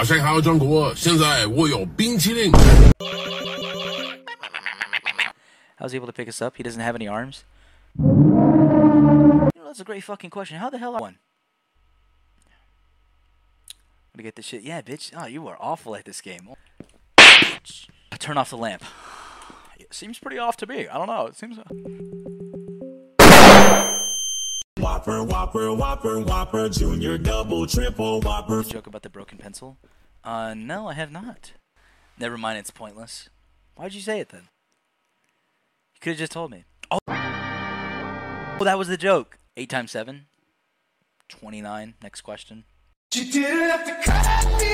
大晒好中国，现在我有冰淇淋。 How's he able to pick us up? He doesn't have any arms? You know, that's a great fucking question. How the hell are one? I'm gonna get this shit. Yeah, bitch. Oh, you are awful at this game. Turn off the lamp. It seems pretty off to me. I don't know. It seems... Whopper, Whopper, Whopper, Whopper, Junior, Double, Triple, Whopper. Joke about the broken pencil? No, I have not. Never mind, it's pointless. Why'd you say it then? You could have just told me. Oh, that was the joke. 8 times 7? 29. Next question.